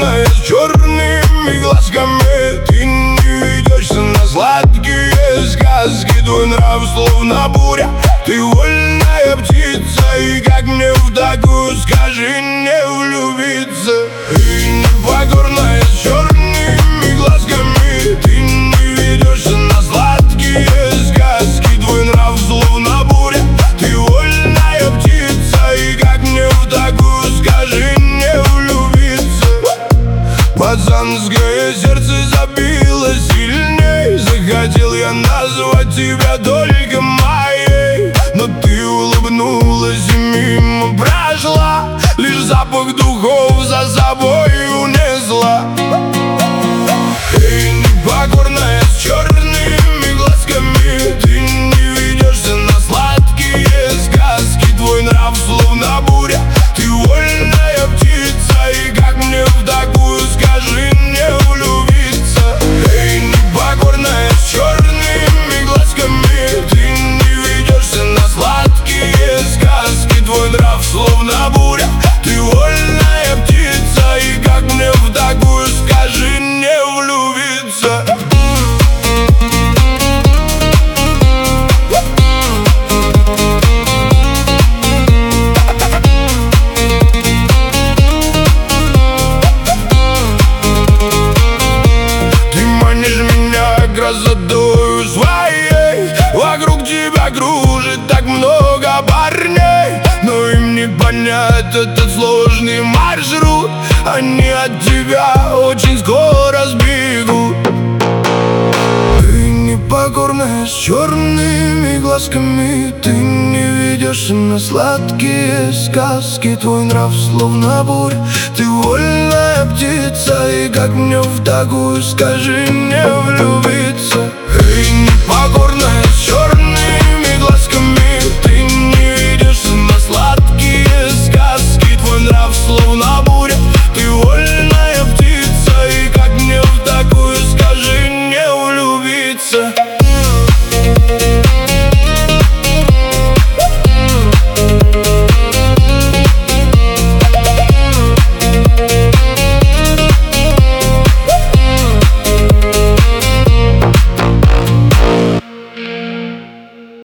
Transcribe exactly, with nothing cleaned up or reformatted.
непокорная с черными глазками. Ты не ведешься на сладкие сказки. Твой нрав словно буря, ты вольная птица. И как мне в такую, скажи, не влюбиться? Ты непокорная с черными глазками. Ты не ведешься на сладкие сказки. Твой нрав словно буря, ты вольная птица. И как мне в такую, скажи, не влюбиться? Пацанское сердце забилось сильней. Захотел я назвать тебя только моей, но ты улыбнулась и мимо прошла. Лишь запах духов за собой унесла. Эй, непокорная с черными глазками. Ты не ведешься на сладкие сказки. Твой нрав словно буря, ты вольная птица. И как мне в такую, скажи, не влюбиться? Эй, непокорная с черными глазками. Ты не ведешься на сладкие сказки. Твой нрав словно буря, ты вольная птица. И как мне в такую, скажи, не влюбиться? Ты манишь меня красотою своей. Вокруг тебя кружит так много парней, но им не понять этот сложный маршрут. Они от тебя очень скоро сбегут. Ты непокорная с черными глазками. Ты не ведешься на сладкие сказки. Твой нрав словно буря, ты вольная птица. И как мне в такую, скажи, не влюбиться? Эй, непокорная